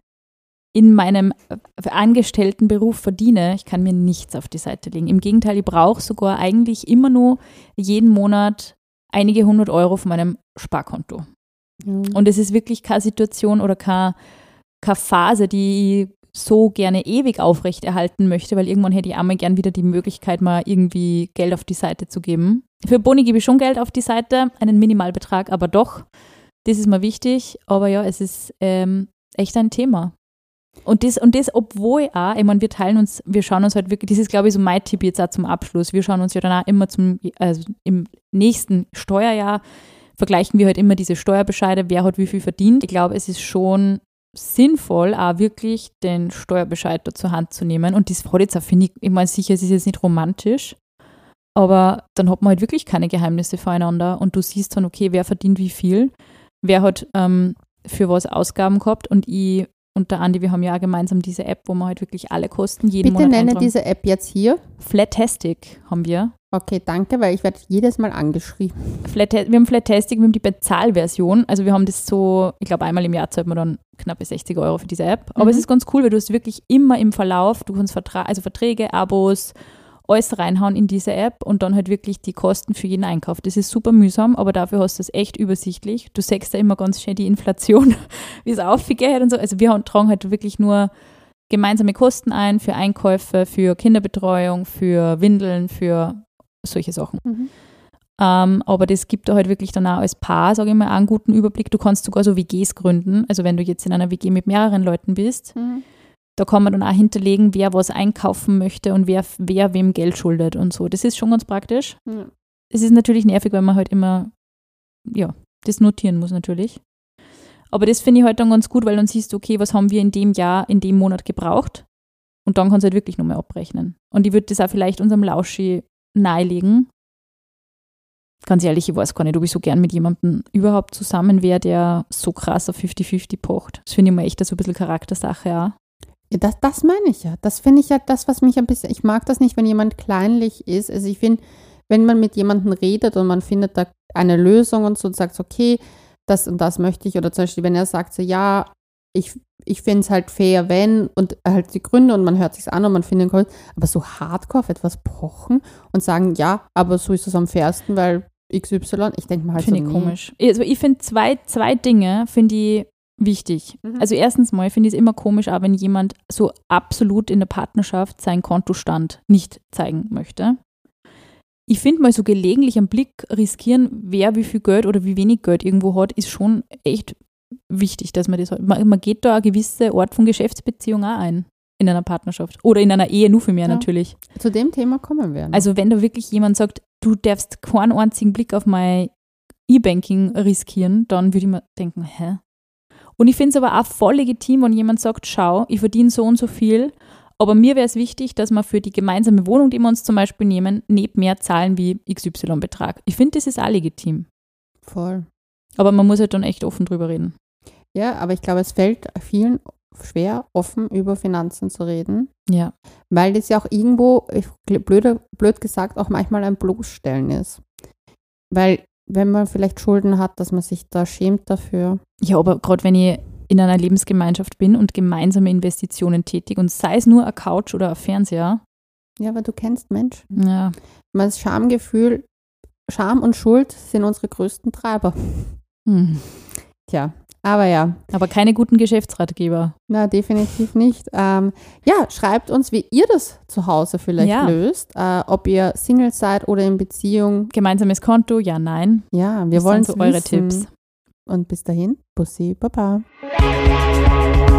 in meinem Angestelltenberuf verdiene, ich kann mir nichts auf die Seite legen. Im Gegenteil, ich brauche sogar eigentlich immer nur jeden Monat einige hundert Euro von meinem Sparkonto. Ja. Und es ist wirklich keine Situation oder keine, keine Phase, die ich so gerne ewig aufrechterhalten möchte, weil irgendwann hätte ich einmal gern wieder die Möglichkeit, mal irgendwie Geld auf die Seite zu geben. Für Boni gebe ich schon Geld auf die Seite, einen Minimalbetrag, aber doch, das ist mir wichtig. Aber ja, es ist ähm, echt ein Thema. Und das, und das, obwohl auch, ich meine, wir teilen uns, wir schauen uns halt wirklich, das ist, glaube ich, so mein Tipp jetzt auch zum Abschluss, wir schauen uns ja dann auch immer zum, also im nächsten Steuerjahr vergleichen wir halt immer diese Steuerbescheide, wer hat wie viel verdient. Ich glaube, es ist schon sinnvoll, auch wirklich den Steuerbescheid da zur Hand zu nehmen. Und das hat jetzt auch, finde ich, ich meine, sicher, es ist jetzt nicht romantisch, aber dann hat man halt wirklich keine Geheimnisse voreinander und du siehst dann, okay, wer verdient wie viel, wer hat ähm, für was Ausgaben gehabt und ich und der Andi, wir haben ja auch gemeinsam diese App, wo wir halt wirklich alle Kosten jeden Bitte Monat nenne eintragen. diese App jetzt hier. Flatastic haben wir. Okay, danke, weil ich werde jedes Mal angeschrieben. Flat, wir haben Flatastic, wir haben die Bezahlversion. Also wir haben das so, ich glaube einmal im Jahr zahlt man dann knappe sechzig Euro für diese App. Aber mhm. es ist ganz cool, weil du hast wirklich immer im Verlauf, du kannst Vertra- also Verträge, Abos, alles reinhauen in diese App und dann halt wirklich die Kosten für jeden Einkauf. Das ist super mühsam, aber dafür hast du es echt übersichtlich. Du siehst da immer ganz schön die Inflation, wie es aufgeht und so. Also wir tragen halt wirklich nur gemeinsame Kosten ein für Einkäufe, für Kinderbetreuung, für Windeln, für solche Sachen. Mhm. Ähm, aber das gibt da halt wirklich dann auch als Paar, sage ich mal, einen guten Überblick. Du kannst sogar so W Gs gründen. Also wenn du jetzt in einer W G mit mehreren Leuten bist, mhm. da kann man dann auch hinterlegen, wer was einkaufen möchte und wer, wer wem Geld schuldet und so. Das ist schon ganz praktisch. Ja. Es ist natürlich nervig, weil man halt immer, ja, das notieren muss natürlich. Aber das finde ich halt dann ganz gut, weil dann siehst du, okay, was haben wir in dem Jahr, in dem Monat gebraucht und dann kannst du halt wirklich nochmal abrechnen. Und ich würde das auch vielleicht unserem Lauschi nahelegen. Ganz ehrlich, ich weiß gar nicht, ob ich so gern mit jemandem überhaupt zusammen wäre, der so krass auf fünfzig fünfzig pocht. Das finde ich mal echt so ein bisschen Charaktersache auch. Ja, das, das meine ich ja. Das finde ich ja das, was mich ein bisschen, ich mag das nicht, wenn jemand kleinlich ist. Also ich finde, wenn man mit jemandem redet und man findet da eine Lösung und so und sagt, okay, das und das möchte ich, oder zum Beispiel, wenn er sagt so, ja, ich, ich finde es halt fair, wenn und halt die Gründe und man hört sich's an und man findet den aber so hardcore auf etwas pochen und sagen, ja, aber so ist es am fairsten, weil X Y, ich denke mal halt Finde so, ich nee. komisch. Also ich finde zwei, zwei Dinge, finde ich wichtig. Mhm. Also erstens mal finde ich es immer komisch, auch wenn jemand so absolut in der Partnerschaft seinen Kontostand nicht zeigen möchte. Ich finde mal so gelegentlich am Blick riskieren, wer wie viel Geld oder wie wenig Geld irgendwo hat, ist schon echt wichtig, dass man das hat. Man, man geht da eine gewisse Art von Geschäftsbeziehung auch ein in einer Partnerschaft. Oder in einer Ehe nur für mehr Ja. natürlich. Zu dem Thema kommen wir noch. Also wenn da wirklich jemand sagt, du darfst keinen einzigen Blick auf mein E-Banking riskieren, dann würde ich mir denken, hä? Und ich finde es aber auch voll legitim, wenn jemand sagt, schau, ich verdiene so und so viel, aber mir wäre es wichtig, dass wir für die gemeinsame Wohnung, die wir uns zum Beispiel nehmen, nicht mehr zahlen wie X Y-Betrag. Ich finde, das ist auch legitim. Voll. Aber man muss halt dann echt offen drüber reden. Ja, aber ich glaube, es fällt vielen schwer, offen über Finanzen zu reden, Ja. weil das ja auch irgendwo, ich- blöd, blöd gesagt, auch manchmal ein Bloßstellen ist. Weil wenn man vielleicht Schulden hat, dass man sich da schämt dafür. Ja, aber gerade wenn ich in einer Lebensgemeinschaft bin und gemeinsame Investitionen tätig und sei es nur eine Couch oder ein Fernseher, Ja, aber du kennst Menschen. ja, Das Schamgefühl, Scham und Schuld sind unsere größten Treiber. hm. Tja, aber ja, aber keine guten Geschäftsratgeber. na, definitiv nicht. Ähm, ja, schreibt uns, wie ihr das zu Hause vielleicht Ja. löst. Äh, ob ihr Single seid oder in Beziehung. Gemeinsames Konto, ja, nein. Ja, wir Das wollen sind so eure Tipps. Und bis dahin, Bussi, Baba.